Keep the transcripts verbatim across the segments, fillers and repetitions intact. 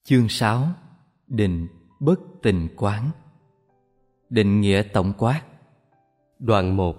Chương sáu. Định bất tình quán. Định nghĩa tổng quát. Đoạn một.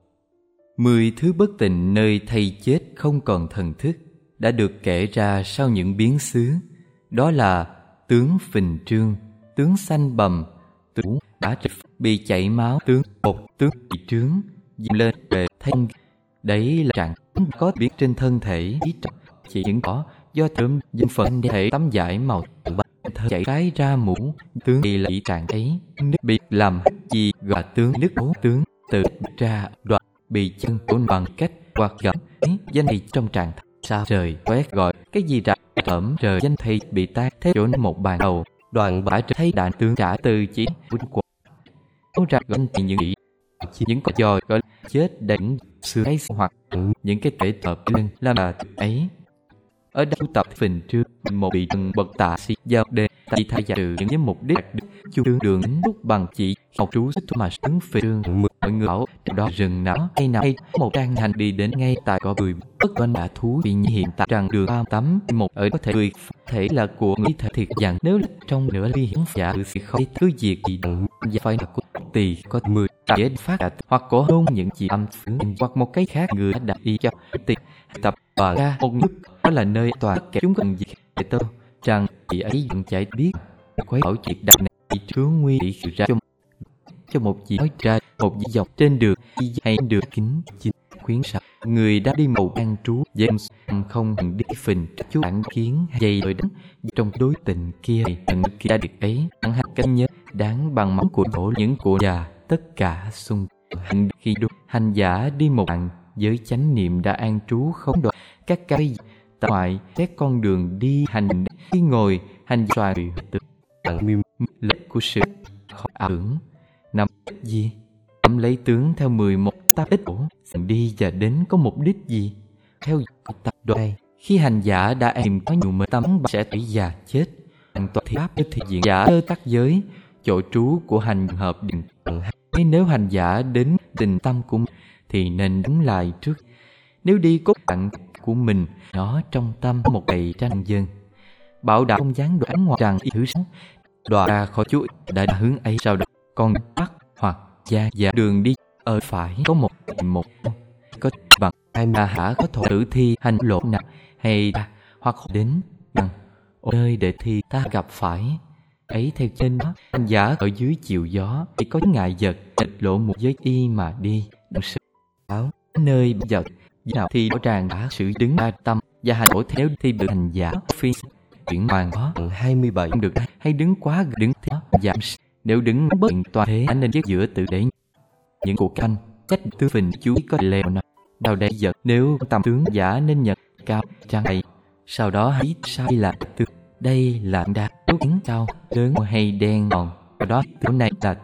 Mười thứ bất tình nơi thây chết không còn thần thức đã được kể ra sau những biến xứ. Đó là tướng phình trương, tướng xanh bầm, tướng đã bị chảy máu, tướng bột, tướng bị trướng, dìm lên về thanh. Đấy là trạng có biết trên thân thể, chỉ những có do trớm dân phận thể tắm giải màu thơ chảy cái ra mũ. Tướng thì là ý trạng ấy, nước bị làm gì gọi tướng nước ố tướng tự ra đoạn bị chân ổn bằng cách hoặc gặp ấy danh thị trong trạng sao trời quét gọi cái gì ra ẩm trời danh thị bị tan thế chỗ một bàn đầu đoạn bả thấy đạn tướng trả từ chỉ quân cuộc nói ra gọi thì những ý những con dòi gọi chết đánh xưa ấy hoặc những cái thể tập lên làm là ấy ở đây tập phình trương một bị từng bậc tạ sĩ giao đề tại thay giả trừ những mục đích chu tương đường đúc bằng chỉ học trú sách mà xứng phê trương mọi người bảo đó rừng não hay nào hay một trang hành đi đến ngay tại có bưởi bất quan đã thú vì hiện tại rằng đường bao tắm một ở có thể người thể là của người thể thiệt rằng nếu trong nửa ly hiến giả thì không thứ việc gì đặng và phải là của tỳ có mười dễ phát đạt hoặc có hôn những gì âm phướng hoặc một cái khác người đã đặt đi cho tỳ tập và ra một nước đó là nơi toàn kẻ chúng cần gì để tôi rằng chị ấy vẫn chạy biết quấy bảo chuyện đặc này bị trướng nguy bị khử ra cho, cho một chị nói ra một dĩ dọc trên đường đi hay đường kính chín khuyến sạch người đã đi màu an trú dêm không đi phình chú bản kiến dày rồi đắng trong đối tình kia nhận kia đã được ấy chẳng hạn cách nhớ đáng bằng móng của đổ những của già tất cả xung hành khi đúng hành giả đi một đoạn với chánh niệm đã an trú không đoạn các cái tại ngoại xét con đường đi hành khi ngồi hành xoài tự tặng miêu lệch của sự khó ảo tưởng nằm gì tấm lấy tướng theo mười một tác ích ổ đi và đến có mục đích gì theo tập đoạn khi hành giả đã em có nhiều mơ tâm sẽ tử già chết hoàn toàn thì pháp thì diện giả sơ tác giới chỗ trú của hành hợp định hay nếu hành giả đến tình tâm của mình thì nên đứng lại trước nếu đi cốt tặng của mình nó trong tâm một đầy tranh dân bảo đảm không dám đoán ngoài rằng ý thứ sáu đọa ra khỏi chú đã hướng ấy sau đó còn bắt hoặc gia và đường đi ở phải có một một có bằng hai mà hả có thổ tử thi hành lộ nặng hay ta hoặc đến bằng nơi để thi ta gặp phải ấy theo trên đó hành giả ở dưới chiều gió thì có ngại vật địch lộ một giới y mà đi đằng sự áo nơi giờ nào thì rõ ràng đã sự đứng ba tâm và hành tổ theo thì được hành giả phi chuyển hoàn có hai mươi bảy được hay đứng quá đứng theo giảm nếu đứng bất toàn thế nên chết giữa tự để những cuộc canh cách tư phình chú ý có leo nào đào đây giật nếu tầm tướng giả nên nhật cao trang này sau đó hãy sai là tư đây là đa tốt tiếng cao lớn hay đen còn đó chỗ này là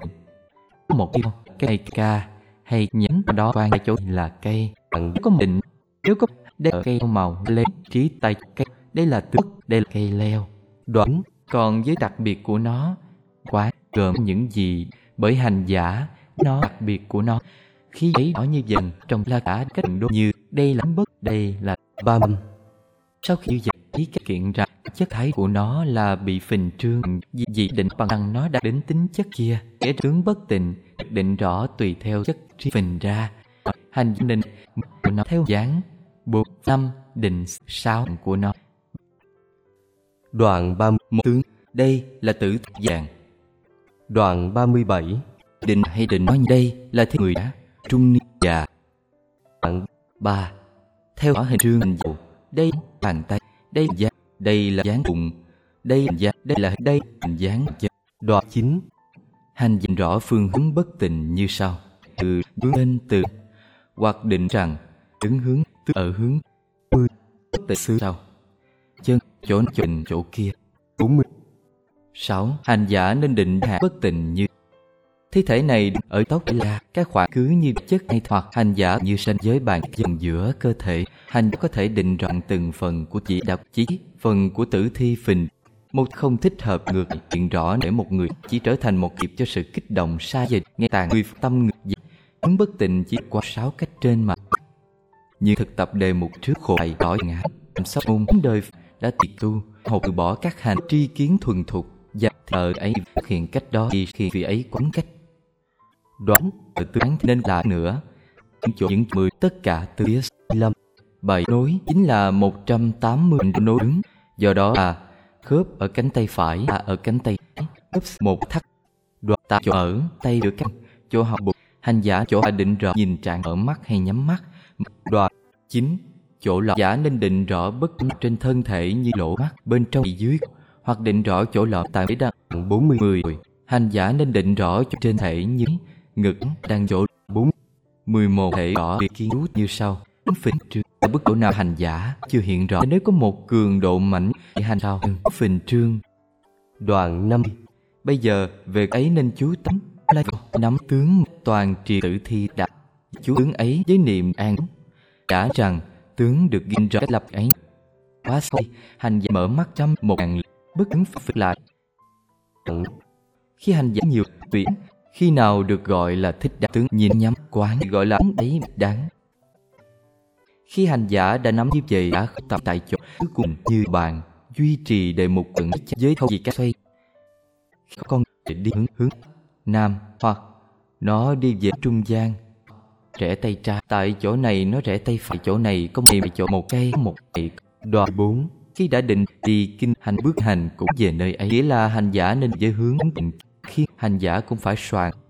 một cái cây ca hay nhánh đó quan chỗ là cây bằng có một định nếu có đây ở cây màu lên trí tay cây đây là tước đây là cây leo đoạn còn với đặc biệt của nó quá gồm những gì bởi hành giả nó đặc biệt của nó khi ấy nó như dần trong la cả cách đô như đây là bất đây là ba mâm sau khi giải ý các kiện ra chất thái của nó là bị phình trương dị, dị định bằng rằng nó đã đến tính chất kia kẻ tướng bất tình định rõ tùy theo chất trí phình ra hành định của nó theo dáng bốn năm định sáu của nó. Đoạn ba mươi mốt tướng đây là tử dạng. Đoạn ba mươi bảy định hay định nói đây là thế người đã trung niên già. Đoạn ba theo ở hình trương hình dầu đây bàn tay đây là dáng đây là dáng bụng đây là dáng đây là đây hình dáng chân. Đoạn chín hành định rõ phương hướng bất tình như sau từ hướng lên từ hoặc định rằng đứng hướng tức ở hướng mười từ xứ sau chân chỗ chỗ chỗ kia bốn mươi sáu hành giả nên định hạ bất tình như thi thể này ở tóc là các khoảng cứ như chất hay hoặc hành giả như sanh giới bàn dần giữa cơ thể hành có thể định rõ từng phần của chỉ đặc chí phần của tử thi phình một không thích hợp ngược hiện rõ để một người chỉ trở thành một kịp cho sự kích động xa dời nghe tàn người tâm ngược dị ứng bất tình chỉ qua sáu cách trên mà như thực tập đề mục trước khổ hại rõ ngã làm sao môn đời đã tiệt tu, học từ bỏ các hành tri kiến thuần thục và thờ ấy thực hiện cách đó thì khi vị ấy quán cách đoán từ đoán nên là nữa những chỗ những mười tất cả từ phía lâm bảy nối chính là một trăm tám mươi nối đứng, do đó là khớp ở cánh tay phải là ở cánh tay khớp một thắt đoạn tại chỗ ở tay giữa căng chỗ học bụng hành giả chỗ định rõ nhìn trạng ở mắt hay nhắm mắt đoạn chín chỗ lọt giả nên định rõ bất trên thân thể như lỗ mắt bên trong dưới hoặc định rõ chỗ lọt tại đế đang bốn mươi mười hành giả nên định rõ chỗ trên thể như ngực đang chỗ bốn mười một thể rõ việc kiến cứu như sau phình trương ở bức độ nào hành giả chưa hiện rõ nếu có một cường độ mạnh hành sao phình trương đoạn năm bây giờ về ấy nên chú tâm là nắm tướng toàn trì tử thi đạt chú tướng ấy với niệm an đã rằng tướng được ghi rõ lập ấy quá say hành giả mở mắt trăm một ngàn bất ứng phật lại khi hành giả nhiều tuyển khi nào được gọi là thích đa tướng nhìn nhắm quán gọi là ấy đáng khi hành giả đã nắm như vậy đã tập tại chỗ cuối cùng như bạn duy trì đề mục cẩn với thâu gì các xoay con đi hướng hướng nam hoặc nó đi về trung gian rẽ tay trái tại chỗ này nó rẽ tay phải chỗ này có một chỗ một cây một cây đoạn bốn khi đã định thì kinh hành bước hành cũng về nơi ấy nghĩa là hành giả nên với hướng định khi hành giả cũng phải soạn